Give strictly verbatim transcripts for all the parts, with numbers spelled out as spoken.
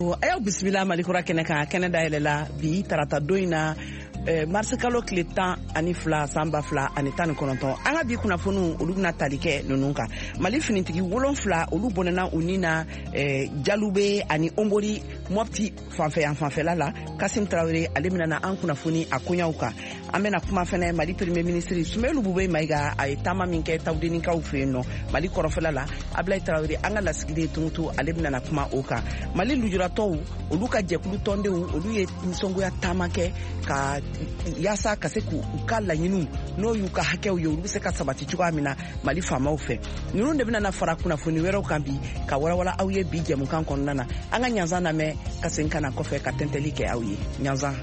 Ayaw bisimila Malikura kɛnɛ kan kɛnɛ dayɛlɛla bi tarata don in na marisi kalo tile tan ani fila san ba fila ani tan ni kɔnɔntɔn an ka bi kunnafoniw olu bɛna tali kɛ ninnu kan. Mali finitigi wolonfila olu bɔnɛna u ni na Jalube ani Ombori Mopti fanfɛ yan fanfɛla la. Kasim Traoré ale bɛna na an kunnafoni a koɲaw kan. An bɛna kuma fɛnɛ Mali premier ministre Sumelu Bube Mayiga a ye taama min kɛ tawudenikaw fɛ yen nɔ Mali kɔrɔfɛla la. Ablaye Traoré an ka lasigiden Tumutu ale bɛna na kuma o kan. Mali lujuratɔw olu ka jɛkulu tɔndenw olu ye nisɔngoya taama kɛ ka yaasa ka se k'u ka laɲiniw n'o y'u ka hakɛw ye olu bɛ se ka sabati cogoya min na Mali faamaw fɛ. Ninnu de bɛna na fara kunnafoni wɛrɛw kan bi ka walawala aw ye bi jɛmukan kɔnɔna na. An ka ɲanzan lamɛn ka segin ka na kɔfɛ ka tɛntɛli kɛ aw ye. Ɲanzan.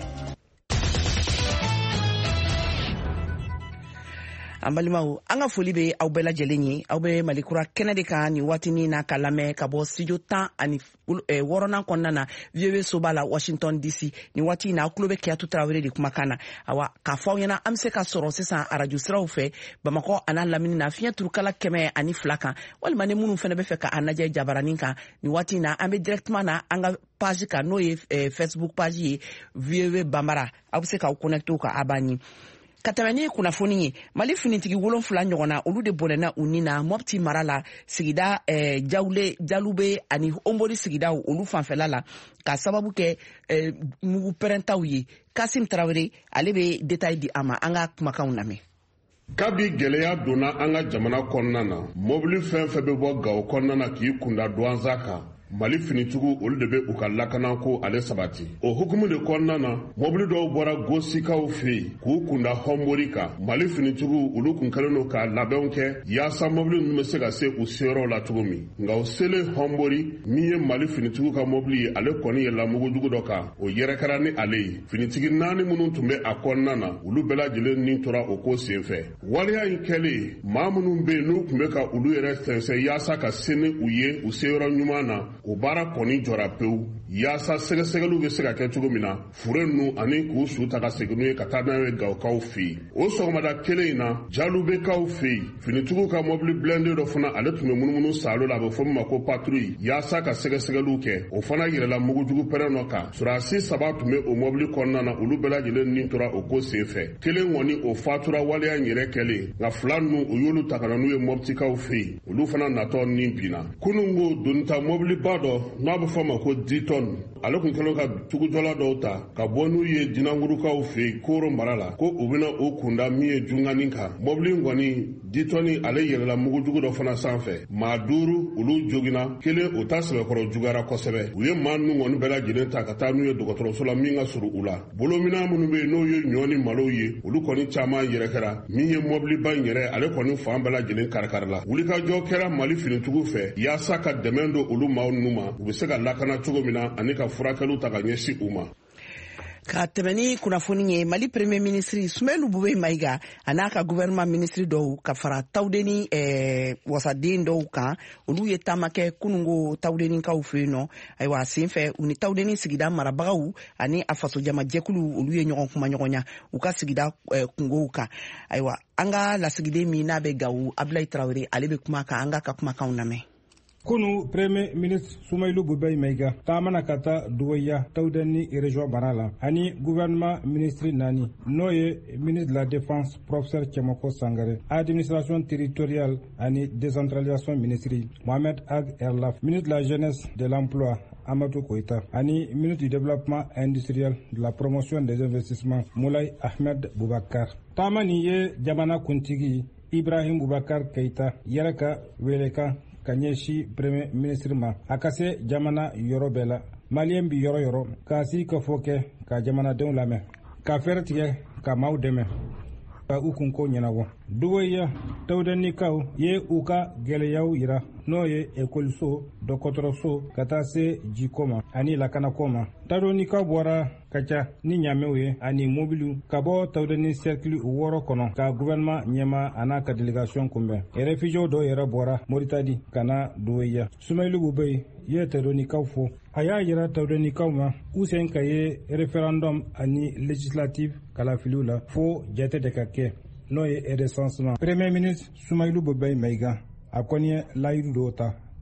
An balimaw an ka foli bɛ aw bɛɛ lajɛlen ye. Aw bɛ Malikura kɛnɛ de kan nin waatinin na ka lamɛn ka bɔ studio tan ani wɔɔrɔnan kɔnɔna na V O A soba la Washington D C. Nin waati in na aw tulo bɛ Kiyatu Tarawele de kumakan na. Awa k'a fɔ aw ɲɛna an bɛ se ka sɔrɔ sisan arajo siraw fɛ Bamakɔ a n'a lamini na fiɲɛ turukala kɛmɛ ani fila kan walima ni minnu fana bɛ fɛ ka a lajɛ jabaranin kan nin waati in na an bɛ directement na an ka page kan n'o ye Facebook page ye V O A Bambara. Aw bɛ se k'aw connecter o kan a b'a ɲi. Ka tɛmɛ ni kunnafoni ye Mali finitigi wolonfila ɲɔgɔnna olu de bɔnɛna u ni na Mopti mara la sigida Jawule Jalube ani Ombori sigidaw olu fanfɛla la ka sababu kɛ mugu pɛrɛntaw ye. Kasim Traoré ale bɛ détail di a ma an ka kumakanw lamɛn. Kabi gɛlɛya donna an ka jamana kɔnɔna na mobili fɛn fɛn bɛ bɔ Gawo kɔnɔna na k'i kunda douanza kan Mali finitigiw olu de bɛ u ka lakanako ale sabati. O hukumu de kɔnɔna na mobili dɔw bɔra Gosikaw fɛ yen k'u kunda Hɔnbori kan. Mali finitigiw olu kun kɛlen don ka labɛnw kɛ yaasa mobili ninnu bɛ se ka se u seyɔrɔw la cogo min. Nka o selen Hɔnbori min ye Mali finitigiw ka mobili ye ale kɔni yɛlɛla mugujugu dɔ kan o yɛrɛkɛra ni ale ye. Finitigi naani minnu tun bɛ a kɔnɔna na olu bɛɛ lajɛlen ni tora o ko senfɛ. Waleya in kɛlen maa minnu bɛ yen n'u tun bɛ ka olu yɛrɛ sɛnsɛn yaasa ka se ni u ye u seyɔrɔ ɲuman na o baara kɔni jɔra pewu yaasa sɛgɛsɛgɛliw bɛ se ka kɛ cogo min na fure ninnu ani k'u su ta ka segin n'u ye ka taa n'a ye Gawukaw fɛ yen. O sɔgɔmada kelen in na Jalubekaw fɛ yen finitigiw ka mobili blindé dɔ fana ale tun bɛ munumunu saalo la a bɛ fɔ min ma ko patrouille yaasa ka sɛgɛsɛgɛliw kɛ o fana yɛrɛla mugujugu pɛrɛn dɔ kan surasi saba tun bɛ o mobili kɔnɔna na olu bɛɛ lajɛlen ni tora o ko senfɛ. Kelen kɔni o fatura waleya in yɛrɛ kɛlen nka fila ninnu o y'olu ta ka na n'u ye Moptikaw fɛ yen olu fana natɔ ni binna. Kunungo donita mobiliba dɔ n'a bɛ fɔ ma ko dix tonnes ale kun kɛlen ka tugujɔla dɔw ta ka bɔ n'u ye jinangurukaw fɛ yen Koro mara la ko u bɛna o kunda min ye jungani kan. Mobili in kɔni dix tonnes ale yɛlɛla mugujugu dɔ fana sanfɛ maa duuru olu joginna kelen o ta sɛbɛkɔrɔ juguyara kosɛbɛ. U ye maa ninnu kɔni bɛɛ lajɛlen ta ka taa n'u ye dɔgɔtɔrɔso la min ka surun u la. Bolomina minnu bɛ yen n'o ye ɲɔ ni malo ye olu kɔni caman yɛrɛ kɛra min ye mobiliba in yɛrɛ ale kɔni fan bɛɛ lajɛlen karikari la. Wulikajɔ kɛra Mali finitigiw fɛ yaasa ka dɛmɛ don olu maa ninnu ma u bɛ se ka lakana cogo min na ani ka furakɛliw ta ka ɲɛsin u ma. Ka tɛmɛ ni kunnafoni ye Mali premier ministre Sumelu Bube Mayiga a n'a ka gouvernement ministre dɔw ka fara tawudeni wasaden dɔw kan olu ye taama kɛ kunungo tawudenikaw fɛ yen nɔ. Ayiwa sen fɛ u ni tawudeni sigida marabagaw ani a fasojama jɛkulu olu ye ɲɔgɔn kuma ɲɔgɔn ɲa u ka sigida kungow kan. Ayiwa an ka lasigiden min n'a bɛ Gawo Ablaye Traoré ale bɛ kuma kan an ka ka kumakanw lamɛn. Kunu Premier Ministre Sumailu Bube Mayiga taamana ka taa Duwaya Tawudeni région bara la ani gouvernement ministre nani n'o ye ministre de la défense professeur Cɛmɔkɔ Sangare, administration territoriale ani décentralisation ministre Mohamed Ag Erlaf, ministre de la jeunesse de l'emploi Amadou Koita ani ministre du développement industriel de la promotion des investissements Moulay Ahmed Boubacar. Taamani ye jamana kuntigi Ibrahim Boubacar Keita yɛrɛ ka wele kan ka ɲɛsi premier ministre ma a ka se jamana yɔrɔ bɛɛ la. Maliyɛn bi yɔrɔ yɔrɔ k'a si ka fɔ kɛ ka jamanadenw lamɛn ka fɛɛrɛ tigɛ ka maaw dɛmɛ ka u kunko ɲɛnabɔ. Duwaya tawudenikaw ye u ka gɛlɛyaw yira n'o ye ekɔliso dɔgɔtɔrɔso ka taa se jiko ma ani lakanako ma. Tawudenikaw bɔra ka ca ni ɲamɛw ye ani mobiliw ka bɔ tawudeni cercle wɔɔrɔ kɔnɔ ka gouvernement ɲɛma a n'a ka délégation kunbɛn. Réfugiés dɔw yɛrɛ bɔra Moritani ka na Duwaya. Sumailu Bube ye tawudenikaw fo a y'a yira tawudenikaw ma u sen ka ye référendum ani législative kalafiliw la fo jate de ka kɛ n'o ye recensement. Premier ministre Sumailu Bube Mayiga a kɔni ye layidu dɔw ta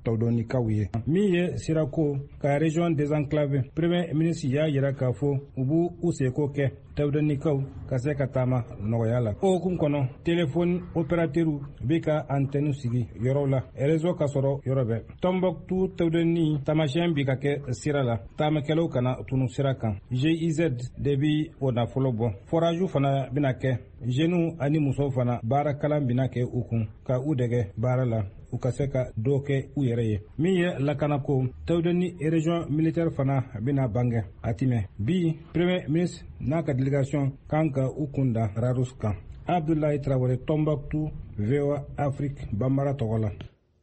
tawdonikaw ye min ye sirako ka région désenclavé premier ministre y'a yira k'a fɔ u b'u u seko kɛ tawdonikaw ka se ka taama nɔgɔya la o hukumu kɔnɔ telefoni opérateur bɛ ka antenne sigi yɔrɔw la réseau ka sɔrɔ yɔrɔ bɛɛ Tombouctou tawdoni tamasiyɛn bi ka kɛ sira la taamakɛlaw kana tunu sira kan G I Z de bi o nafolo bɔ forage fana bɛna kɛ jeunes ani musow fana baara kalan bɛna kɛ u kun ka u dɛgɛ baara la u ka se ka dɔ kɛ u yɛrɛ ye min ye lakanako tawdoni région militaire fana bɛna bangɛ a timɛ bi premier ministre n'a ka délégation kan ka u kun da Radus kan Abdoulaye Traoré Tombouctou V O A Afrique Bambara tɔgɔ la.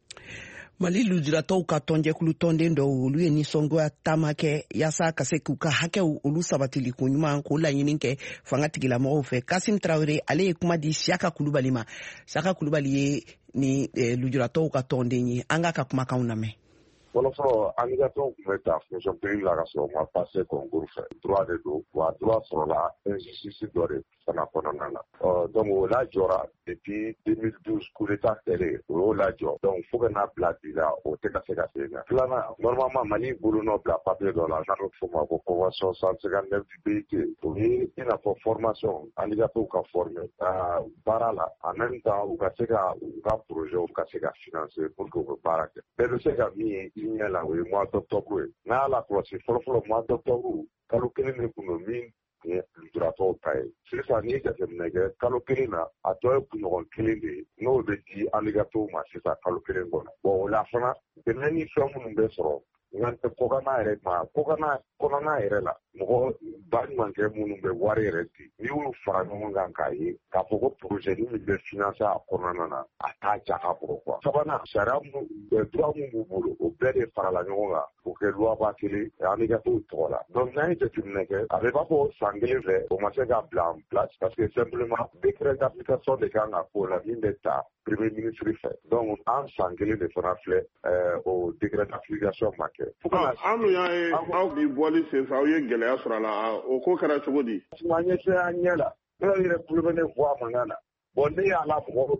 Mali lujuratɔw ka tɔnjɛkulu tɔnden dɔw olu ye nisɔngoya taama kɛ yaasa ka se k'u ka hakɛw olu sabatili ko ɲuman k'o laɲini kɛ fanga tigilamɔgɔw fɛ. Kasim Traoré ale ye kuma di Siaka Kulubali ma. Siaka Kulubali ye ni eh, lujuratɔw ka tɔnden ye. An ka ka kumakanw lamɛn. Fɔlɔfɔlɔ anigatɔw tun bɛ taa fonction publique la ka sɔrɔ ma passé concours fɛ droit de don wa droit sɔrɔla injustice dɔ de fana kɔnɔna na donc o lajɔra depuis deux mille douze coup d'état kɛlen o y'o lajɔ donc fo ka n'a bila bi la o tɛ ka se ka se ɲɛ filanan normalement Mali bolonɔ bila papier dɔ la n'a bɛ fɔ ma ko convention cent cinquante-neuf du B I T o ye i n'a fɔ formation anigatɔw ka former ka baara la en même temps u ka se ka u ka projet u ka se ka financer pour que u bɛ baara kɛ bɛɛ bɛ se ka min ye ɲɛ la o ye mois d'octobre ye n'a y'a lakɔlɔsi fɔlɔfɔlɔ mois d'octobre kalo kelen de kun don min tun ye lujuratɔw ta ye sisan n'i ye jateminɛ kɛ kalo kelen na a tɔ ye kunɲɔgɔn kelen de ye n'o bɛ di anigatɔw ma sisan kalo kelen kɔnɔ bon o la fana dɛmɛ ni fɛn minnu bɛ sɔrɔ nka tɛ kɔkanna yɛrɛ ma kɔkanna kɔnɔna yɛrɛ la mɔgɔ baɲumankɛ minnu bɛ wari yɛrɛ di n'i y'u fara ɲɔgɔn kan k'a ye k'a fɔ ko projet min bɛ financer a kɔnɔna na a t'a ja ka bɔ quoi sabanan sariya minnu droit min b'u bolo o bɛɛ de farala ɲɔgɔn kan k'o kɛ loi ba kelen anigatɔw tɔgɔ la donc n'an ye jateminɛ kɛ a bɛ b'a fɔ san kelen fɛ o ma se ka bila en place parce que simplement décret d'application de kan ka k'o la min bɛ ta premier ministre fɛ donc an san kelen de fana filɛ o décret d'application ma kɛ. an dun y'a ye aw bi bɔli senfɛ aw ye gɛlɛya sɔrɔ a la o ko kɛra cogo di. an ye fɛn an ɲɛ la ne yɛrɛ tulo bɛ ne fɔ a mankan na bon ne y'a la mɔgɔ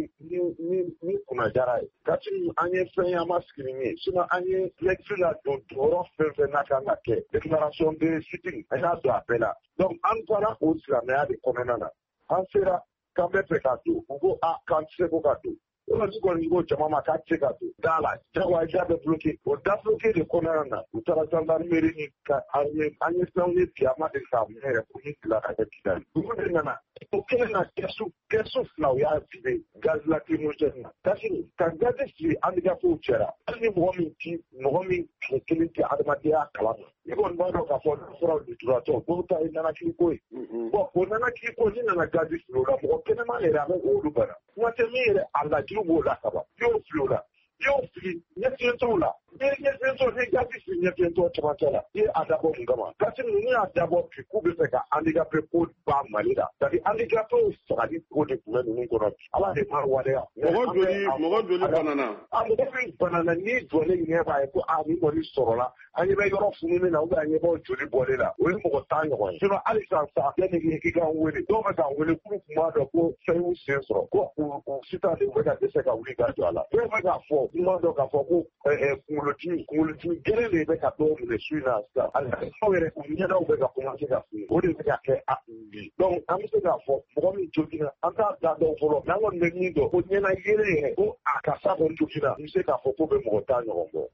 minnu ni kunna jara ye kati an ye fɛn ye an ma sigi ni ye sinon an ye lecture la don jɔyɔrɔ fɛn fɛn n'a kan ka kɛ déclaration de sitting an y'a don a bɛɛ la donc an taara o silamɛya de kɔnɔna na an sera k'an bɛ fɛ ka don u ko a k'an tɛ se ko ka don o la ni kɔni ko jama ma k'a tɛ se ka don da la jagoya bɛ bloqué o da bloqué de kɔnɔna na u taara gendarmerie ni ka an ye an ye fɛnw ye bi a ma deli k'a mɛn yɛrɛ ko ni bila ka kɛ kidali dugu de nana o kɛlen na kɛsu kɛsu fila u y'a vide gaz lacrymogène na kasi ka gazi fili handicapés cɛra hali ni mɔgɔ min ti mɔgɔ min tile kelen tɛ adamadenya kalama i kɔni b'a dɔn k'a fɔ n'a fɔra lujuratɔ dɔw ta ye nanakili ko ye bon o nanakili ko ni nana gazi fili o la mɔgɔ kɛnɛman yɛrɛ a bɛ olu bana kuma tɛ min yɛrɛ a lajiw b'o la kaban i y'o fili o la i y'o fili ɲɛfiyɛntɔw la ni ɲɛfiyɛntɔ ni gazi fili ɲɛfiyɛntɔ cɛmancɛ la i ye a dabɔ mun kama kasi ninnu y'a dabɔ bi k'u bɛ fɛ ka handicapé ko ba Mali la c'est à dire handicapés fagali ko de tun bɛ ninnu kɔnɔ ala de m'a waleya. mɔgɔ joli mɔgɔ joli banana. a mɔgɔ min banana n'i jɔlen ɲɛ b'a ye ko a ni kɔni sɔrɔla an ɲɛ bɛ yɔrɔ fununen na ou bien an ɲɛ b'o joli bɔlen la o ye mɔgɔ tan ɲɔgɔn ye sinon hali sisan sa yanni k'i k'an wele dɔw bɛ k'an wele k'u tun b'a dɔn ko fɛn y'u sen sɔrɔ ko u sitan de bɛ ka dɛsɛ ka wuli ka jɔ a la dɔw bɛ k'a fɔ u m'a dɔn k'a fɔ ko kunkolodimi kunkolodimi gɛlɛn de bɛ ka dɔw minɛ su in na sisan hali dɔw yɛrɛ u ɲɛdaw bɛ ka commencer ka funu o de bɛ ka kɛ a bi donc an bɛ se k'a fɔ mɔgɔ min joginna an t'a da dɔw fɔlɔ n'an kɔni bɛ min dɔn ko ɲɛna yelen yɛrɛ ko a ka sa kɔni joginna n bɛ se k'a fɔ ko bɛ mɔgɔ tan ɲɔgɔn bɔ.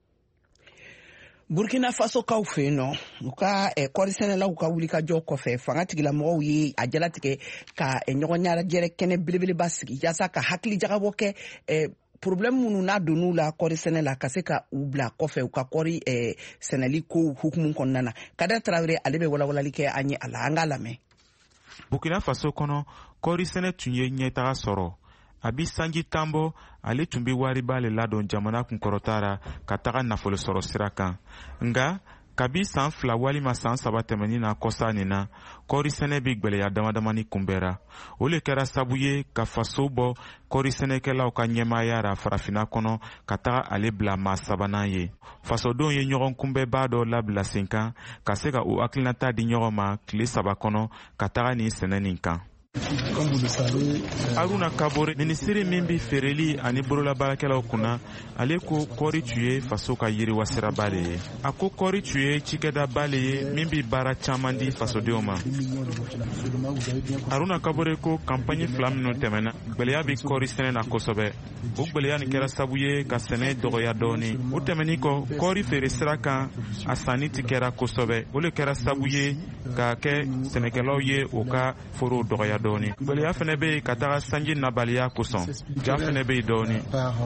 Burkina Faso kaw fɛ yen nɔ u ka kɔɔrisɛnɛlaw ka wulikajɔ kɔfɛ fanga tigilamɔgɔw ye a jalatigɛ ka ɲɔgɔn ɲarajɛrɛ kɛnɛ belebeleba sigi yaasa ka hakili jagabɔ kɛ problème minnu n'a donn'u la kɔɔri sɛnɛ la ka se ka u bila kɔfɛ u ka kɔɔri sɛnɛli ko hukumu kɔnɔna na Kada Traoré ale bɛ walawalali kɛ an ye a la an k'a lamɛn. Burkina Faso kɔnɔ kɔɔri sɛnɛ tun ye ɲɛtaga sɔrɔ. Abi Sanji Tambo ale tun bɛ wari b'ale ladon jamana kunkɔrɔta la ka taga nafolo sɔrɔ sira kan nga kabi san fila walima san saba tɛmɛnin na kɔsa nin na kɔɔri sɛnɛ bɛ gwɛlɛya damadamani kunbɛra o le kɛra sabu ye ka faso bɔ kɔɔri sɛnɛkɛlaw ka ɲɛmaaya ra farafina kɔnɔ ka taga ale bila maa sabanan ye fasodenw ye ɲɔgɔn kunbɛbaa dɔ labila sen kan ka se ka u hakilinata di ɲɔgɔn ma tile saba kɔnɔ ka taga nin sɛnɛ nin kan. Comme vous le savez, Aruna Kabore, ministre Mimbi Fereli ani borola barakɛlaw kunna ale ko kɔri tun ye faso ka yiriwasira bale ye. A ko kɔri tun ye cikɛda bale ye min bi baara caman di fasodenw ma. Aruna Kabore ko kampaɲi fila minnu tɛmɛna gwɛlɛya bi kɔri sɛnɛ na kosɛbɛ. O gwɛlɛya nin kɛra sabu ye ka sɛnɛ dɔgɔya dɔɔni. O tɛmɛni kɔ kɔri feere sira kan a sanni ti kɛra kosɛbɛ. O le kɛra sabu ye ka kɛ sɛnɛkɛlaw ye o ka forow dɔgɔya dɔɔni. Gwɛlɛya fɛnɛ be ka taga sanji nabaliya kosɔn. Ja fɛnɛ be dɔɔni.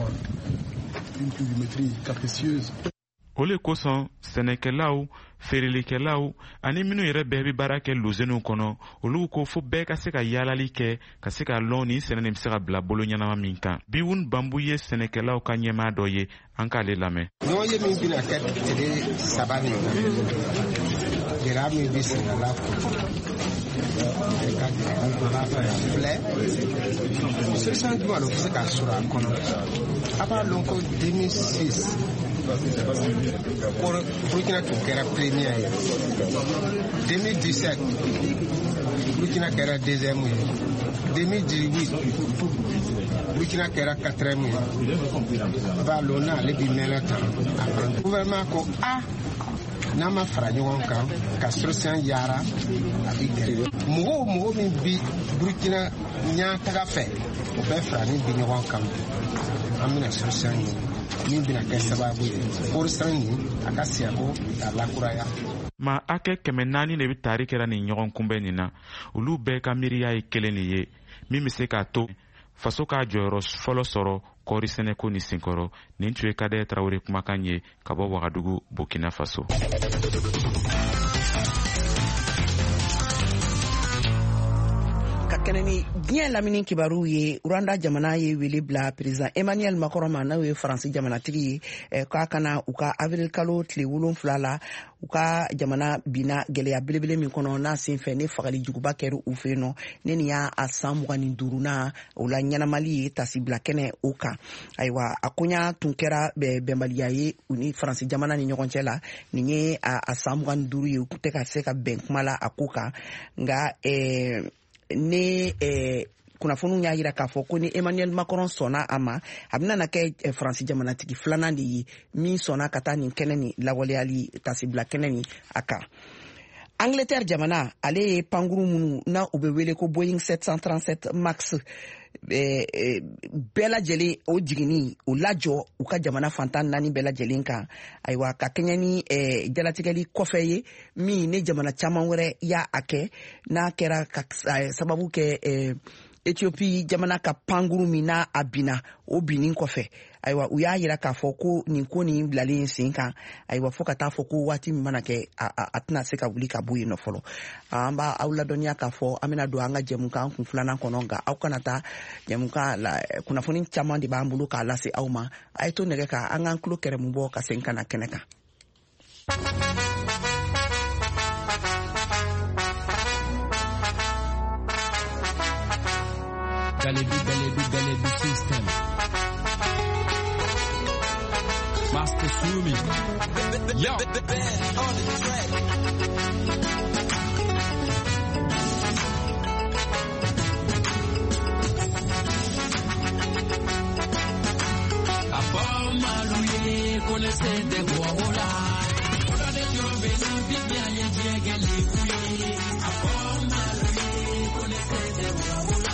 O le kosɔn sɛnɛkɛlaw, feerelikɛlaw ani minnu yɛrɛ bɛɛ bi baara kɛ lozeniw kɔnɔ olu ko fo bɛɛ ka se ka yaalali kɛ ka se ka lɔn ni sɛnɛ nin be se ka bila bolo ɲɛnama min kan. Biwun Bambu ye sɛnɛkɛlaw ka ɲɛmaa dɔ ye an k'ale lamɛn. ɲɔgɔn ye min bɛna kɛ tile saba nin gɛlɛya min bɛ sɛnɛla ka filɛ solution jumɛn de bɛ se ka sɔrɔ a kɔnɔ a b'a dɔn ko deux mille six Burkina tun kɛra premier ye deux mille dix-sept Burkina kɛra deuxième ye deux mille dix-huit Burkina kɛra quatrième ye a b'a dɔn n'ale bi mɛnɛ tan a ban gouvernement ko a n'a ma fara ɲɔgɔn kan ka solution yaara a bi gɛlɛya mɔgɔw mɔgɔ min bi Burkina ɲataga fɛ o bɛɛ farani bi ɲɔgɔn kan an bɛna solution ɲini min bɛna kɛ sababu ye kɔɔrisɛnɛ nin a ka siyako k'a lakuraya. Ma hakɛ kɛmɛ naani de bɛ taari kɛra nin ɲɔgɔn kunbɛn nin na olu bɛɛ ka miiriya ye kelen de ye min bɛ se k'a to faso k'a jɔyɔrɔ fɔlɔ sɔrɔ kɔɔri sɛnɛko ni senkɔrɔ. Nin tun ye Kadɛ Tarawele kumakan ye ka bɔ Wagadugu, Burkina Faso. Ka kɛnɛ ni diɲɛ lamini kibaru ye Rwanda jamana ye wele bila président Emmanuel Macron ma n'o ye Faransi jamanatigi ye eh, k'a kana u ka avril kalo tile wolonfila la u ka jamana bina gɛlɛya belebele min kɔnɔ n'a sen fɛ ne fagali juguba kɛra u fɛ yen nɔ ne nin y'a a san mugan ni duurunan o la ɲɛnamali ye tasi bila kɛnɛ o kan. Ayiwa a koɲa tun kɛra bɛnbaliya ye u ni Faransi jamana ni ɲɔgɔn cɛ la nin ye a, a san mugan ni duuru ye u tɛ ka se ka bɛn kuma la a ko kan nka eh, ne eh, kunnafoniw y'a yira k'a fɔ ko ni Emmanuel Macron sɔnna a ma a bɛna na kɛ eh, Faransi jamanatigi filanan de ye min sɔnna ka taa nin kɛnɛ ni lawaleyali tasibila kɛnɛ ni a kan. Angleterre jamana ale ye pankuru minnu na u bɛ wele ko Boeing sept cent trente-sept max bɛɛ lajɛlen o jiginni o lajɔ u ka jamana fantan naani bɛɛ lajɛlen kan. Ayiwa ka kɛɲɛ ni jalatigɛli kɔfɛ ye min ne jamana caman wɛrɛ y'a a kɛ n'a kɛra ka sababu kɛ Ethiopie jamana ka pankuru min n'a a binna o binnin kɔfɛ. Ayiwa u y'a yira k'a fɔ ko nin ko nin bilalen sen kan ayiwa fo ka taa fɔ ko waati min mana kɛ a, a, a tɛna se ka wuli ka bɔ yen nɔ fɔlɔ. An b'a aw ladɔnniya k'a fɔ an bɛna don an ka jɛmukan kun filanan kɔnɔ nka aw kana taa jɛmukan la kunnafoni caman de b'an bolo k'a lase aw ma a ye to nɛgɛ kan an k'an tulo kɛrɛmu bɔ ka segin ka na kɛnɛ kan. Galebu, Galebu, Galebu system. Master Sumi. Yo. The band on the track. Apa maluye connaissez des guagola. Oda de jove na bibia ye jegele kuye. Apa maluye connaissez des guagola.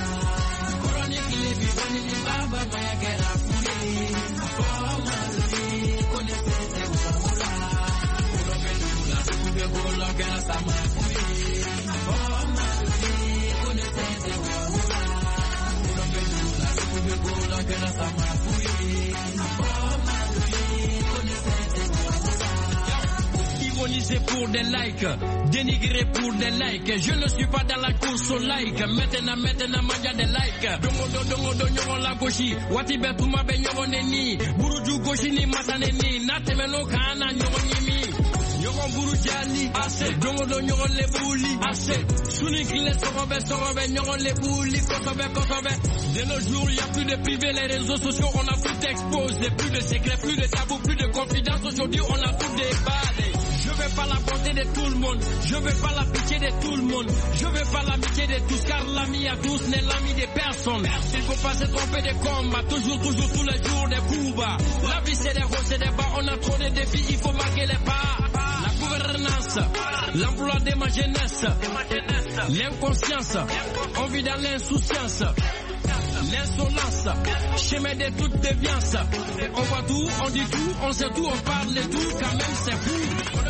Baba maya gera fule, apa maluye connaissez des guagola. Oda belula sube bola gera sama kuye. Apa maluye connaissez des guagola. Oda belula sube bola gera sama kuye. Apa maluye connaissez des guagola. Ironisé pour des likes, dénigré pour des likes. Je ne suis pas dans la course au like. Maintenant, maintenant, manja des likes. Dongo do dongo do nyoron la goshi. Wati betuma be nyoron neni. Buruju goshi ni matane ni. Natemeno kana nyoron yimi. Nyoron buru jali. Ase. Dongo do nyoron le bouli. Ase. Suni kile sorobe sorobe nyoron le bouli. Kosobe kosobe. De nos jours, y a plus de privé, les réseaux sociaux, on a tout exposé. Plus de secrets, plus de tabous, plus de confidence. Aujourd'hui, on a tout déballé. Je veux pas la bonté de tout le monde, je veux pas la pitié de tout le monde, je veux pas l'amitié de tous, car l'ami à tous n'est l'ami de personne. Il faut pas se tromper de combat, toujours, toujours, tous les jours des coups bas. La vie c'est des hauts, c'est des bas, on a trop de défis, il faut marquer les pas. La gouvernance, l'emploi de ma jeunesse, l'inconscience, on vit dans l'insouciance, l'insolence, chemin de toute déviance. On voit tout, on dit tout, on sait tout, on parle de tout, quand même c'est fou.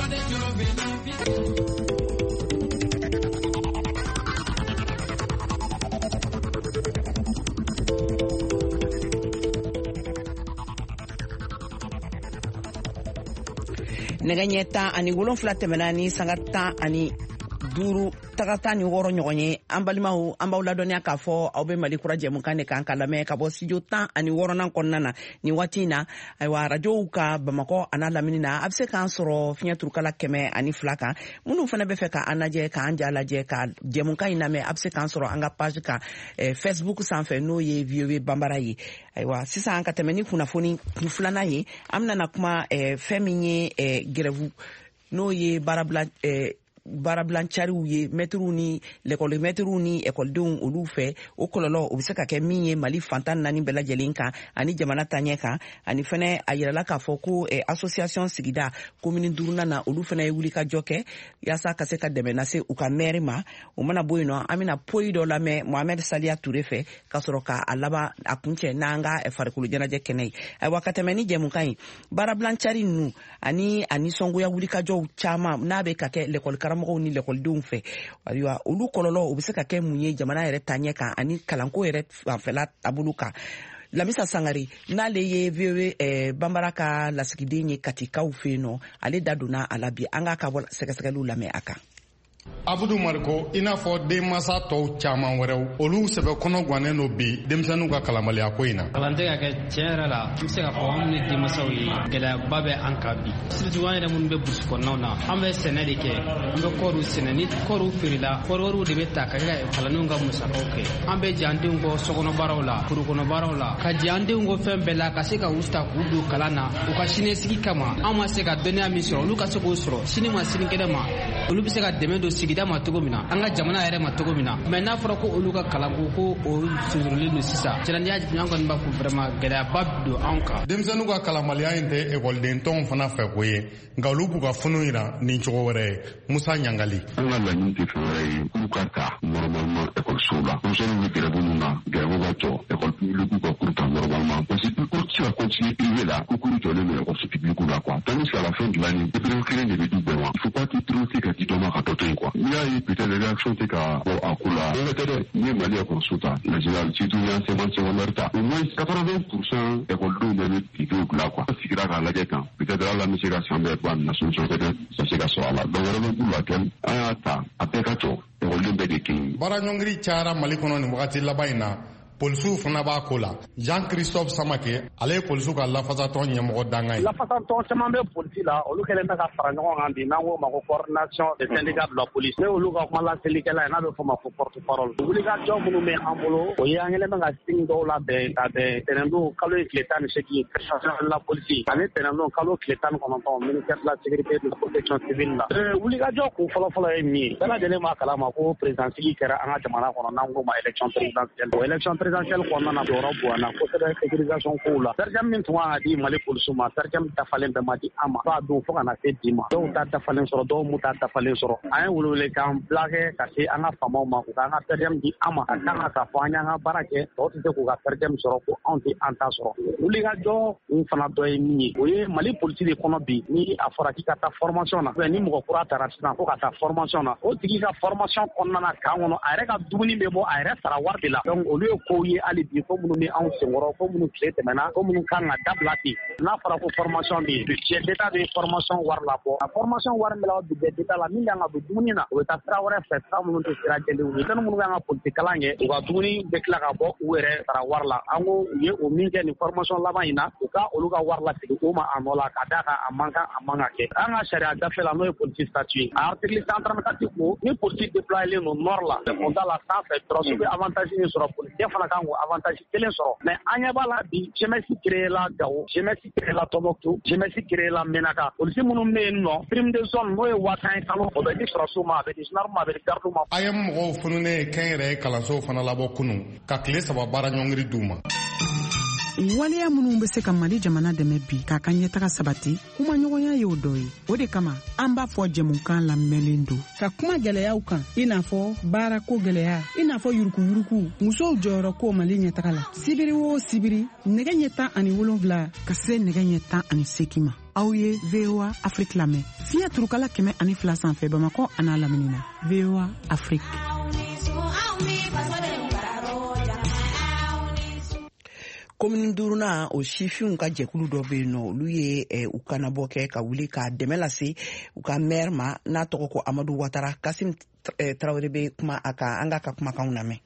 nɛgɛ ɲɛ tan ani wolonfila tɛmɛna ni sanga tan ani duuru taga tan ni wɔɔrɔ ɲɔgɔn ye. An balimaw an b'aw ladɔniya k'a fɔ aw bɛ Mali kura jɛmukan de kan ka lamɛn ka bɔ studio tan ani wɔɔrɔnan kɔnɔna na nin waati in na. Ayiwa arajow ka Bamakɔ a n'a lamini na a bɛ se k'an sɔrɔ fiɲɛ turukala kɛmɛ ani fila kan. Minnu fana bɛ fɛ k'an lajɛ k'an ja lajɛ ka jɛmukan in lamɛn a bɛ se k'an sɔrɔ an ka page kan eh, Facebook sanfɛ n'o ye V O A Banbara ye. Ayiwa sisan ka tɛmɛ ni kunnafoni filanan ye an bɛna kuma eh, fɛn min ye eh, grève n'o ye baarabila eh, baarabilancariw ye mɛtiriw ni lɛkɔlimɛtiriw ni ɛkɔlidenw olu fɛ o kɔlɔlɔ o bɛ se ka kɛ min ye Mali fantan naani bɛɛ lajɛlen kan ani jamana taɲɛ kan ani fɛnɛ a yirala k'a fɔ ko eh, association sigida komini duurunan na olu fɛnɛ ye wulikajɔ kɛ yaasa ka se ka dɛmɛ lase u ka maire ma. O mana bɔ yen nɔ an bɛna poyi dɔ lamɛn Mohamed Saliya Ture fɛ ka sɔrɔ k'a laban a kuncɛ n'an ka eh, farikolo ɲɛnajɛ kɛnɛ ye. Ayiwa ka tɛmɛ ni jɛmukan ye baarabilancari ninnu ani a nisɔngoya wulikajɔw caman n'a bɛ ka kɛ lɛkɔlikaramɔgɔ mɔgɔw ni lɛkɔlidenw fɛ. Ayiwa olu kɔlɔlɔ o bɛ se ka kɛ mun ye jamana yɛrɛ taɲɛ kan ani kalanko yɛrɛ fanfɛla taabolo kan. Lamisa Sangare n'ale ye V O A eh, Banbara ka lasigiden ye Katikaw fɛ yen nɔ ale da donna a la bi an k'a ka sɛgɛsɛgɛliw lamɛn a kan. Abudu Mariko i n'a fɔ denmansa tɔw caman wɛrɛw olu sɛbɛ kɔnɔ gannen no bi denmisɛnninw ka kalamaliya ko in na. Kalan tɛ ka kɛ tiɲɛ yɛrɛ la n bɛ se k'a fɔ anw ni denmansaw ye gɛlɛyaba bɛ an kan bi surtout an yɛrɛ minnu bɛ burusi kɔnɔnaw na an bɛ sɛnɛ de kɛ an bɛ kɔɔriw sɛnɛ ni kɔɔriw feerela kɔɔriwariw de bɛ ta ka kɛ ka kalandenw ka musakaw kɛ an bɛ jɛ an denw kɔ sokɔnɔbaaraw la forokɔnɔbaaraw la ka jɛ an denw kɔ fɛn bɛɛ la ka se ka u ta k'u don kalan na u ka siniɲɛsigi kama an ma se ka dɔnniya min sɔrɔ olu ka se k'o sɔrɔ sini ma sinikɛnɛ ma olu bɛ se ka dɛmɛ don sigida ma cogo min na an ka jamana yɛrɛ ma cogo min na mais n'a fɔra ko olu ka kalanko ko o sunsurulen don sisan cɛla n'i y'a jigin an kɔni b'a fɔ vraiment gɛlɛyaba don an kan. Denmisɛnninw ka kalamaliya in tɛ ekɔliden tɔnw fana fɛ ko ye nka olu b'u ka funu yira ni cogo wɛrɛ ye. Musa Ɲangali. An ka laɲini tɛ fɛn wɛrɛ ye k'u ka ta normalement ekɔlisow la denmisɛnninw bɛ gɛrɛbu min na gɛrɛbu ka jɔ ekɔli publique ka k'u ta normalement parce que ko ti se ka continuer privé la ko k'u jɔlen don ekɔliso publique la quoi tant que à la fin de l'année dépôt kelen de bɛ du bɛɛ wa il faut pas que trop se ka di dɔ ma ka dɔ to yen quoi n'i y'a ye peut-être réaction tɛ ka bɔ a ko la o tɛ dɛ n'i ye Mali ekɔliso ta la général surtout ni enseignement secondaire ta au moins quatre-vingts pour cent ekɔlidenw bɛɛ bɛ privé la quoi sigira k'a lajɛ kan peut-être ala bɛ se ka san bɛɛ ban na solution peut-être ça se ka sɔrɔ a la donc wɛrɛ bɛ b'u la kɛ an y'a ta a bɛɛ ka jɔ ekɔliden bɛɛ de kelen. Baaraɲɔgɔnkiri cayara Mali kɔnɔ nin wagati laban in na polisiw fana b'a ko la. Jean Christophe Samake ale ye polisiw ka lafasatɔn ɲɛmɔgɔ danga ye. Lafasatɔn caman bɛ polisi la olu kɛlen bɛ ka fara ɲɔgɔn kan bi n'an ko ma ko coordination des syndicats de la police ne olu ka kuma laselikɛla ye n'a bɛ fɔ ma ko porte parole. Wulikajɔ minnu bɛ an bolo o ye an kɛlen bɛ ka signe dɔw labɛn ka bɛn tɛnɛndon kalo ye tile tan ni seegin prestation de la police ani tɛnɛndon kalo tile tan ni kɔnɔntɔn ministère de la sécurité de la protection civile la. Wulikajɔ kun fɔlɔfɔlɔ ye min ye bɛɛ lajɛlen b'a kalama ko président sigi kɛra an ka jamana kɔnɔ n'an ko ma élection présidentielle o élection présidentielle kɔnɔna na jɔyɔrɔ bonyana kosɛbɛ sécurisation kow la sergent min tun kan ka di Mali polisiw ma sergent dafalen bɛɛ ma di an ma f'a don fo ka na se bi ma dɔw ta dafalen sɔrɔ dɔw m'u ta dafalen sɔrɔ an ye welewele k'an bila kɛ ka se an ka faamaw ma k'u k'an ka sergent di an ma ka kan k'a fɔ an y'an ka baara kɛ tɔw tɛ se k'u ka sergent sɔrɔ ko anw tɛ an ta sɔrɔ wulikajɔ kun fana dɔ ye min ye o ye Mali polisi de kɔnɔ bi ni a fɔra k'i ka taa formation na ni mɔgɔ kura taara sisan ko ka taa formation na o tigi ka formation kɔnɔna na kan kɔnɔ a yɛrɛ ka dumuni bɛ bɔ a yɛrɛ sara wari de la donc olu ye kow ye hali bi ko minnu bɛ anw senkɔrɔ ko minnu tile tɛmɛna ko minnu kan ka dabila ten n'a fɔra ko formation bɛ yen budget d'état bɛ formation wari labɔ a formation wari min bɛ budget d'état la min kan ka don dumuni na o bɛ taa sira wɛrɛ fɛ sira minnu tɛ sira jɛlenw ye denmisɛnnin minnu kan ka politique kalan kɛ u ka dumuni bɛ tila ka bɔ u yɛrɛ sara wari la an ko u ye o min kɛ nin formation laban in na u ka olu ka wari lasegin o ma a nɔ la ka d'a kan a man kan a man ka kɛ an ka sariya gafe la n'o ye politique statut ye a article cent trente-quatre ko ni politique déployé don nord la on da la sanfɛ dɔrɔn bɛ avantage min sɔrɔ politicien fana fana kan k'o avantage kelen sɔrɔ mais an ɲɛ b'a la bi jeunesse créée la Gao jeunesse créée la Tombouctou jeunesse créée la Menaka polisi minnu bɛ yen nɔ prime de zone n'o ye waa tan ye kalo o bɛ di sɔrɔsiw ma a bɛ di gendarme ma a bɛ di gardiw ma. a ye mɔgɔw fununen kɛnyɛrɛye kalansow fana labɔ kunun ka tile saba baara ɲɔngiri d'u ma. waleya minnu bɛ se ka Mali jamana dɛmɛ bi k'a ka ɲɛtaga sabati kuma ɲɔgɔnya ye o dɔ ye o de kama an b'a fɔ jɛmukan lamɛnlen don ka kuma gɛlɛyaw kan i n'a fɔ baarako gɛlɛya i n'a fɔ yuruguyurugu musow jɔyɔrɔ ko Mali ɲɛtaga la sibiri o sibiri nɛgɛ ɲɛ tan ani wolonwula ka se nɛgɛ ɲɛ tan ani seegin ma aw ye V O A Afrique lamɛn fiɲɛ turukala kɛmɛ ani fila sanfɛ Bamakɔ a n'a lamini na V O A Afrique. Komini duruna o sifinw ka jɛkulu dɔ bɛ yen nɔ olu ye u kanabɔ kɛ ka wuli ka dɛmɛ lase u ka maire ma n'a tɔgɔ ko Amadu Watara Kasim Tarawele bɛ kuma a kan an ka ka kumakanw lamɛn.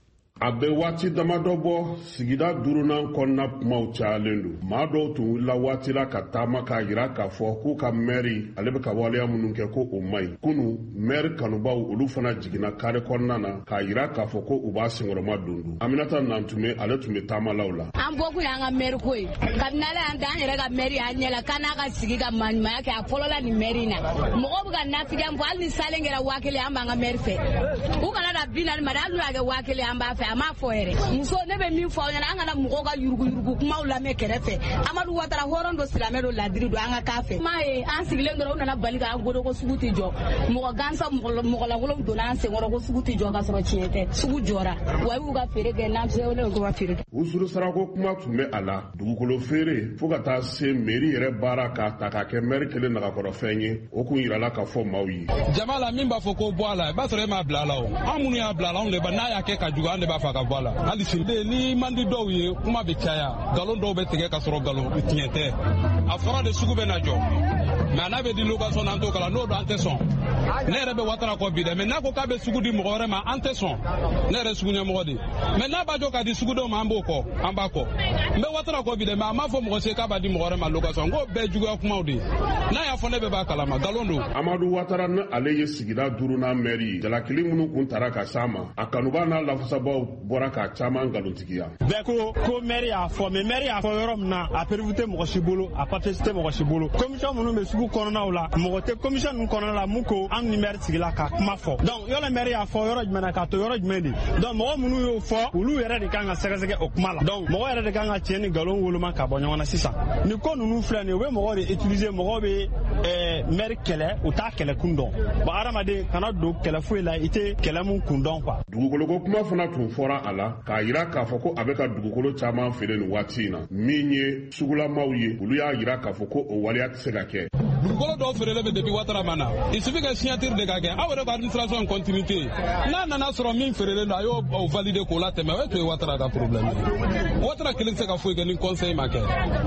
A bɛ waati damadɔ bɔ sigida duurunan kɔnɔna kumaw cayalen don maa dɔw tun wulila waati la ka taama k'a jira k'a fɔ k'u ka mɛri ale bɛ ka waleya minnu kɛ ko o man ɲi kunu mɛri kanubaw olu fana jiginna kare kɔnɔna na k'a jira k'a fɔ ko u b'a senkɔrɔma don don Aminata Nantume ale tun bɛ taamalaw la. An bɔ kun y'an ka mɛri ko ye kabini ala y'an ta an yɛrɛ ka mɛri y'an ɲɛ la k'an n'a ka sigi ka maɲumanya kɛ a fɔlɔla nin mɛri na mɔgɔw bɛ ka nafigiya fɔ hali ni salen kɛra waa kelen an b'an ka mɛri fɛ u kana da bi naani ma hali n'u y'a kɛ waa kelen an b'a fɛ a m'a fɔ yɛrɛ muso ne bɛ min fɔ aw ɲɛna an kana mɔgɔw ka yuruguyurugu kumaw lamɛn kɛrɛfɛ Amadu Watara hɔrɔn dɔ silamɛ dɔ ladiri don an ka k'a fɛ maa ye an sigilen dɔrɔn u nana bali k'an godo ko sugu tɛ jɔ mɔgɔ gansa mɔgɔlankolonw donna an senkɔrɔ ko sugu tɛ jɔ ka sɔrɔ tiɲɛ tɛ sugu jɔra wa y'u ka feere kɛ n'an sera ne ko ka feere kɛ. Usuru sarako kuma tun bɛ a la dugukolo feere fo ka taa se mairie yɛrɛ baara k'a ta k'a kɛ maire kelen nagakɔrɔfɛn ye o kun yirala ka fɔ maaw ye. Jama la min b'a fɔ ko bɔ a la i b'a sɔrɔ e m'a bila a la o an minnu y'a bila a la anw de ba n'a y'a kɛ ka jugu an de b'a fɔ a ka bɔ a la hali sini ni man di dɔw ye kuma bɛ caya nkalon dɔw bɛ tigɛ ka sɔrɔ nkalon tiɲɛ tɛ a fɔra de sugu bɛ na jɔ mais n'a bɛ di location an t'o kala n'o don an tɛ sɔn ne yɛrɛ bɛ Watara kɔ bi dɛ mais n'a ko k'a bɛ sugu di mɔgɔ wɛrɛ ma an tɛ sɔn ne yɛrɛ sugu ɲɛmɔgɔ de mais n'a b'a jɔ k'a di sugu dɔw ma an b'o kɔ an b'a kɔ n bɛ Watara kɔ bi dɛ mais a m'a fɔ mɔgɔ si k'a b'a di mɔgɔ wɛrɛ ma location n k'o bɛɛ juguya kumaw de n'a y'a fɔ ne bɛɛ b'a kalama nkalon don. Amadu Watara ni ale ye sigida duurunan maire jalakili minnu kun taara ka s'a ma a kanuba n'a lafasabaw bɔra k'a caman nkalontigiya. bɛɛ ko ko maire y'a fɔ mais maire y'a fɔ yɔrɔ min na a permis tɛ mɔgɔ si bolo a papier tɛ mɔgɔ si bolo commission minnu bɛ sugu kɔnɔnaw la mɔgɔ tɛ commission ninnu kɔnɔna la mun ko an ni maire sigila ka kuma fɔ donc yɔrɔ maire y'a fɔ yɔrɔ jumɛn na k'a to yɔrɔ jumɛn de donc mɔgɔ minnu y'o fɔ olu yɛrɛ de kan ka sɛgɛsɛgɛ o kuma la donc mɔgɔ yɛrɛ de kan ka tiɲɛ ni nkalon woloma ka bɔ ɲɔgɔn na sisan ni ko ninnu filɛ nin ye u bɛ mɔgɔ de utiliser mɔgɔ bɛ ɛɛ maire kɛlɛ u t'a kɛlɛ kun dɔn bon adamaden kana don kɛlɛ foyi la i tɛ kɛlɛ mun kun dɔn quoi. Dugukoloko kuma fana tun fɔra a la k'a jira k'a fɔ ko a bɛ ka dugukolo caman feere nin waati in na min ye sugulamaw ye olu y'a jira k'a fɔ ko o waleya tɛ se ka kɛ. dugukolo dɔw feerelen bɛ depuis Watara ma na il suffit que signature de ka kɛ aw yɛrɛ ka administration in continuité n'a nana sɔrɔ min feerelen don a y'o valider k'o latɛmɛ o ye tun ye Watara ka problème ye Watara kelen tɛ se ka foyi kɛ ni conseil ma kɛ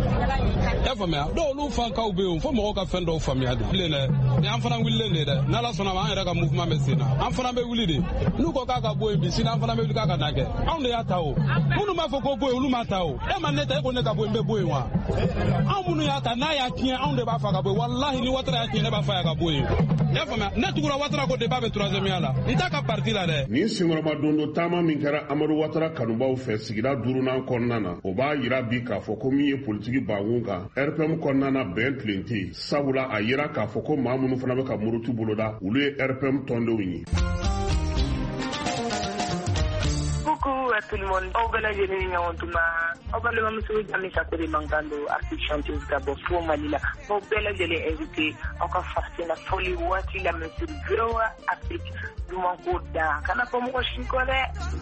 i y'a faamuya dɔw olu fankaw bɛ yen fo mɔgɔw ka fɛn dɔw faamuya de bilen dɛ ni an fana wulilen de dɛ n'Ala sɔnna ma an yɛrɛ ka mouvement bɛ sen na an fana bɛ wuli de n'u ko k'a ka bɔ yen bi sini an fana bɛ wuli k'a ka na kɛ anw de y'a ta o minnu b'a fɔ ko bɔ yen olu m'a ta o e ma ne ta e ko ne ka bɔ yen n bɛ bɔ yen wa anw minnu y'a ta n'a y'a tiɲɛ anw de b'a fɔ a ka bɔ yen walahi ni Watara y'a tiɲɛ ne b'a fɔ a ka bɔ yen i y'a faamuya ne tugura Watara ko débat bɛ troisième ya la n t'a ka parti la dɛ. Nin senkɔrɔmadondo taama min kɛra Amadu Watara kanubaw fɛ sigida duurunan kɔnɔna na o b'a jira bi k'a fɔ ko min ye politiki bankun kan R P M kɔnɔna na bɛn tilen tɛ yen sabula a jira k'a fɔ ko maa minnu fana bɛ ka murutu boloda olu ye R P M tɔndenw ye. Coucou à tout le monde. Au Ghana, je n'ai rien entendu. Au Ghana, je suis jamais chaque jour mangando artiste chanteuse d'abord pour Malila. Au Ghana, je l'ai invité. Encore forcément, folie ouati la mesure gros Afrique du manco da. Kana pas moi chinkole.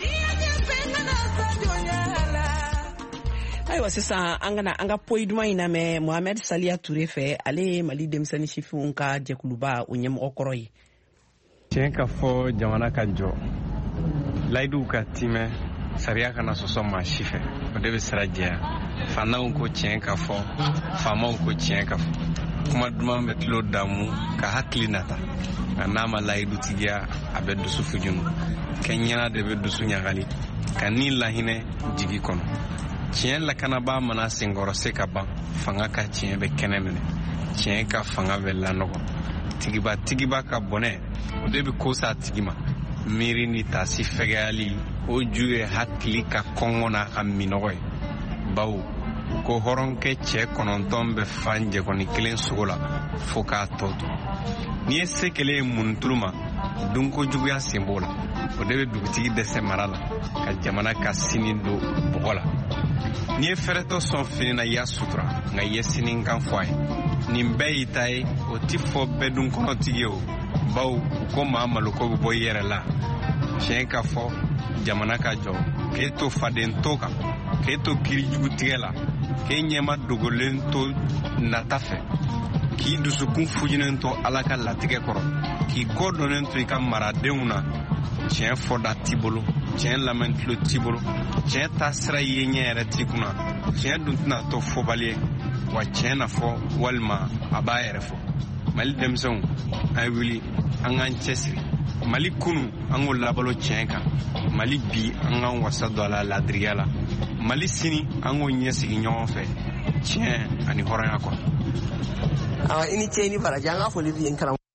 Ayiwa sisan an kana an ka poyi duman in lamɛn Mohamed Saliya Ture fɛ ale ye Mali denmisɛnnin sifinw ka jɛkuluba o ɲɛmɔgɔ kɔrɔ ye. Tiɲɛ ka fɔ jamana ka jɔ layiduw ka timɛ sariya kana sɔsɔ maa si fɛ o de bɛ sira jɛya fannaw ko tiɲɛ ka fɔ faamaw ko tiɲɛ ka fɔ kuma duman bɛ tulo damu ka hakili nata nka n'a ma layidu tigiya a bɛ dusu fujunu kɛɲɛna de bɛ dusu ɲagali ka ni lahinɛ jigi kɔnɔ tiɲɛ lakanabaa mana senkɔrɔ se ka ban fanga ka tiɲɛ bɛ kɛnɛ minɛ tiɲɛ ka fanga bɛ lanɔgɔ tigiba tigiba ka bɔnɛ o de bɛ ko sa tigi ma miiri ni taasi fɛgɛyali o ju ye hakili ka kɔngɔ n'a ka minɔgɔ ye bawo ko hɔrɔnkɛ cɛ kɔnɔntɔn bɛ fan jɛkɔni kelen sogo la fo k'a tɔ to n'i ye se kelen ye munitulu ma dunko juguya sen b'o la o de bɛ dugutigi dɛsɛ mara la ka jamana ka sini don bɔgɔ la n'i ye fɛrɛtɔ sɔn fini na i y'a sutura nka i ye sini kan fɔ a ye nin bɛɛ y'i ta ye o ti fɔ bɛɛ dun kɔnɔtigi ye o bawo u ko maa maloko bɛ bɔ i yɛrɛ la tiɲɛ ka fɔ jamana ka jɔ k'e to faden to kan k'e to kirijugu tigɛ la k'e ɲɛma dogolen to nata fɛ k'i dusukun fujinen to ala ka latigɛ kɔrɔ k'i kɔ dɔnnen to i ka maradenw na tiɲɛ fɔda t'i bolo tiɲɛ lamɛn tulo t'i bolo tiɲɛ ta sira ye ɲɛ yɛrɛ t'i kunna tiɲɛ dun tɛna tɔ fɔbali ye wa tiɲɛ na fɔ walima a b'a yɛrɛ fɔ mali denmisɛnw an ye wuli an k'an cɛsiri mali kunu an k'o labalo tiɲɛ kan mali bi an k'an wasa don a la ladiriya la mali sini an k'o ɲɛsigi ɲɔgɔn fɛ tiɲɛ ani hɔrɔnya kɔnɔ. awa i ni ce i ni baraji an ka foli b'i ye n karamɔgɔ.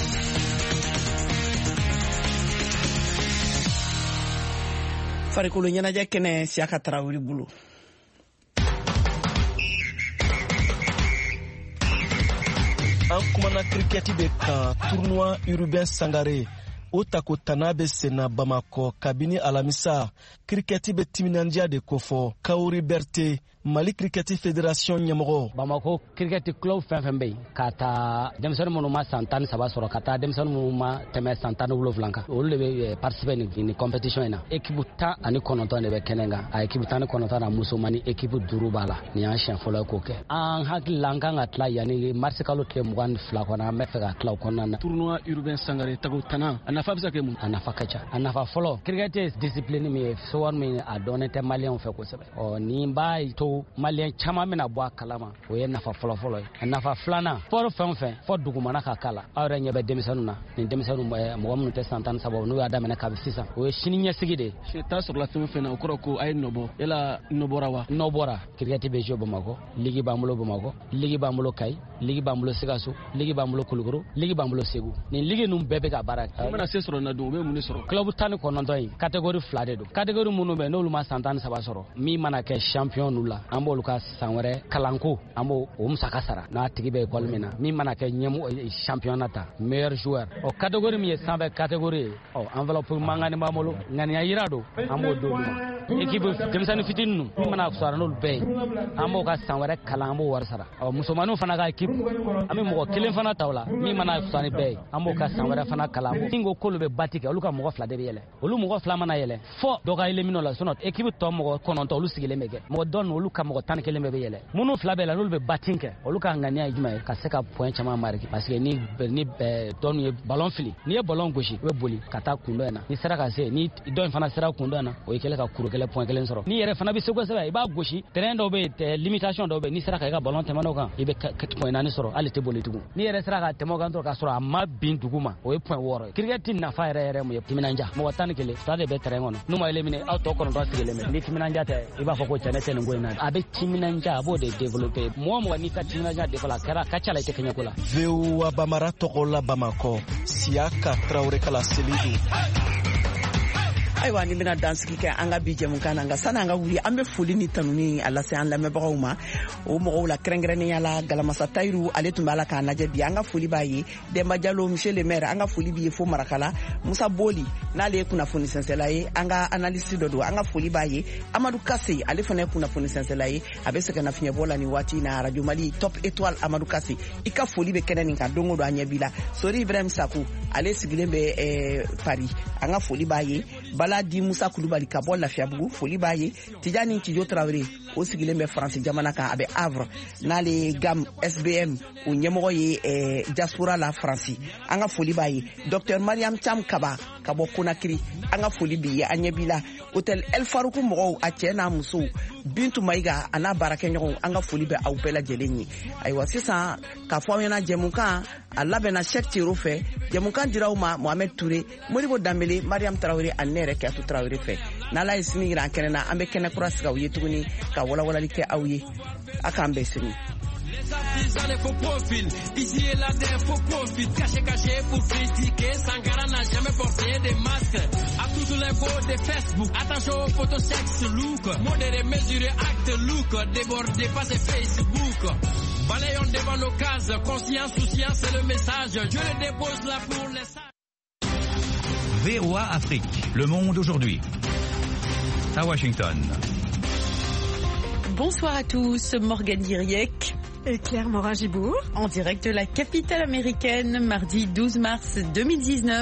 farikolo ɲɛnajɛ kɛnɛ Siaka Tarawele bolo. An kumana kirikɛti de kan tournoi urbain Sangare o tako tana bɛ senna Bamakɔ kabini alamisa kirikɛti bɛ timinandiya de kofɔ Kaori Berté Mali Cricket Fédération ɲɛmɔgɔ. Bamako cricket club fɛn fɛn bɛ yen ka taa denmisɛnnin minnu ma san tan ni saba sɔrɔ ka taa denmisɛnnin minnu ma tɛmɛ san tan ni wolonwula kan olu de bɛ participer nin nin competition in na. Équipe tan ani kɔnɔntɔn de bɛ kɛnɛ kan a équipe tan ni kɔnɔntɔn na musomani équipe duuru b'a la nin y'an siɲɛ fɔlɔ ye k'o kɛ. An hakili la an kan ka tila yanni mars kalo tile mugan ni fila kɔnɔ an bɛ fɛ ka tila o kɔnɔna na. Tournoi urbain Sangare tago tana a nafa bɛ se ka kɛ mun? A nafa ka ca. A nafa fɔlɔ cricket ye discipline min ye sewari min a dɔnnen tɛ maliyɛnw fɛ kosɛbɛ. Ɔ nin b'a to maliyɛn caman bɛna bɔ a kalama o ye nafa fɔlɔfɔlɔ ye. A nafa filanan fɔlɔ fɛn o fɛn fɔ dugumana ka k'a la aw yɛrɛ ɲɛ bɛ denmisɛnninw na nin denmisɛnninw mɔgɔ minnu tɛ san tan ni saba n'u y'a daminɛ kabi sisan o ye sini ɲɛsigi de ye. T'a sɔrɔla fɛn o fɛn na o kɔrɔ ko a ye nɔ bɔ yala nɔ bɔra wa? Nɔ bɔra cricket bɛ jouer Bamakɔ ligi b'an bolo Bamakɔ ligi b'an bolo Kayi ligi b'an bolo Sikaso ligi b'an bolo Kulukoro ligi b'an bolo Segu nin ligi ninnu bɛɛ bɛ ka baara kɛ. O mana se sɔrɔ na dun o bɛ mun de sɔrɔ? Club tan ni kɔnɔntɔn in catégorie fila de don catégorie minnu bɛ n'olu ma san tan ni saba sɔrɔ min mana kɛ champion nu la an b'olu ka san wɛrɛ kalanko an b'o o musaka sara n'a tigi bɛ école min na min mana kɛ ɲɛmɔgɔ championnat ta meilleur joueur o catégorie min ye sanfɛ catégorie ye ɔ enveloppe mangani b'an bolo ŋaniya yira don an b'o d'olu ma équipe denmisɛnnin fitinin nu min mana sɔrɔ n'olu bɛɛ ye an b'o ka san wɛrɛ kalan an b'o wari sara ɔ musomaninw fana ka équipe an bɛ mɔgɔ kelen fana ta o la min mana sɔrɔ ni bɛɛ ye an b'o ka san wɛrɛ fana kalan an b'o ni ko k'olu bɛ bati kɛ olu ka mɔgɔ fila de bɛ yɛlɛ olu mɔgɔ fila mana yɛlɛ fɔ dɔ ka éliminer la sinon équipe tɔ mɔgɔ kɔnɔntɔn olu sigilen bɛ kɛ mɔgɔ dɔ olu ka mɔgɔ tan ni kelen bɛɛ bɛ yɛlɛ minnu fila bɛ la n'olu bɛ batin kɛ olu ka ŋaniya ye jumɛn ye ka se ka point caman marquer parce que ni ni dɔ ye ballon fili n'i ye ballon gosi i bɛ boli ka taa kun dɔ in na ni sera ka se ni dɔ in fana sera kun dɔ in na o ye kɛlen ka kuru kelen point kelen sɔrɔ ni yɛrɛ fana bɛ se kosɛbɛ i b'a gosi terrain dɔw bɛ yen limitation dɔw bɛ yen n'i sera ka i ka ballon tɛmɛ n'o kan i bɛ point naani sɔrɔ hali tɛ boli tugun n'i yɛrɛ sera ka tɛmɛ o kan dɔrɔn k'a sɔrɔ a ma bin dugu ma o ye point wɔɔrɔ ye cricket nafa yɛrɛ yɛrɛ mun ye timinanja mɔgɔ tan ni kelen fila de bɛ terrain kɔnɔ n'u ma éliminer aw tɔ kɔnɔntɔn sigilen bɛ ni timinanja tɛ i b'a fɔ ko cɛ ne tɛ nin ko in na a bɛ timinanja a b'o de développer mɔgɔ mɔgɔ n'i ka timinanja de fɔlɔ a kɛra a ka ca la i tɛ kɛɲɛ ko la. V O A Bamara tɔgɔ la Bamakɔ Siaka Tarawele kala selidu. Ayiwa ni bɛna dansigi kɛ an ka bi jɛmukan na nka sani an ka wuli an bɛ foli ni tanuni a lase an lamɛnbagaw ma o mɔgɔw la kɛrɛnkɛrɛnnenya la Galamasa Tayiru ale tun b'a la k'a lajɛ bi an ka foli b'a ye Demba Jalo monsieur le maire an ka foli b'i ye fo Marakala Musa Boli n'ale ye kunnafoni sɛnsɛla ye an ka analyste dɔ don an ka foli b'a ye Amadu Kase ale fana ye kunnafoni sɛnsɛla ye a bɛ sɛgɛn nafiɲɛbɔ la ni waati in na Radio Mali Top Étoile Amadu Kase i ka foli bɛ kɛnɛ nin kan don o don an ɲɛ b'i la Sori Ibrahim Sakou ale sigilen bɛ ɛɛ Paris an ka foli b'a ye Bala di Musa Kulubali ka bɔ Lafiyabugu foli b'a ye Tijani Tijo Traoré o sigilen bɛ France jamana kan a bɛ Havre n'ale Gam S B M o ɲɛmɔgɔ ye ɛɛ diaspora la France an ka foli b'a ye Docteur Mariam Cham Kaba ka bɔ Conakry an ka foli b'i ye an ɲɛ b'i la Hôtel El Faroukou mɔgɔw a cɛ n'a muso Bintu Mayiga a n'a baarakɛɲɔgɔnw an ka foli bɛ aw bɛɛ lajɛlen ye ayiwa sisan k'a fɔ aw ɲɛna jɛmukan a labɛnna Cheikh Thierno fɛ jɛmukan dira aw ma Mohamed Touré Modibo Dambele Mariam Traoré ani ne yɛrɛ Kiyatu Traoré fɛ n'Ala ye sini jira an kɛnɛ na an bɛ kɛnɛ kura sigi aw ye tuguni ka walawalali kɛ aw ye a k'an bɛn sini Les artisans des faux profils, ici et là des faux profils, cachés cachés pour critiquer. Sankara n'a jamais porté des masques. À toutes les beaux de Facebook, attention aux photos sex look. Modéré, mesuré, acte look. Débordé, passez Facebook. Balayons devant nos cases, conscience, souciance, c'est le message. Je le dépose là pour les sages. V O A Afrique, le monde aujourd'hui. À Washington. Bonsoir à tous, Morgane Diriec et Claire Morin-Gibourg en direct de la capitale américaine, mardi douze mars deux mille dix-neuf.